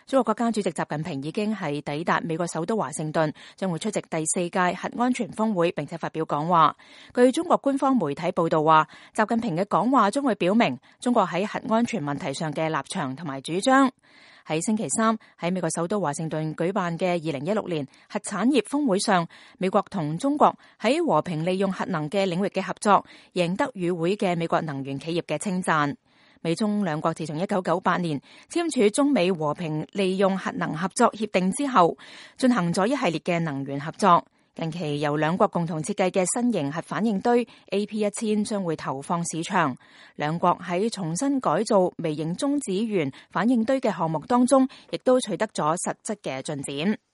中國國家主席習近平已經係抵達美國首都華盛頓，將會出席第4屆核安全峰會，並且發表講話。據中國官方媒體報道話，習近平嘅講話將會表明中國喺核安全問題上嘅立場同埋主張。喺星期三喺美國首都華盛頓舉辦嘅2016年核產業峰會上，美國同中國喺和平利用核能嘅領域嘅合作，贏得與會嘅美國能源企業嘅稱讚。美中兩國自從1998年簽署中美和平利用核能合作協定之後，進行咗一系列嘅能源合作。近期由兩國共同設計嘅新型核反應堆 AP1000 將會投放市場。兩國喺重新改造微型中子源反應堆嘅項目當中，亦都取得咗實質嘅進展。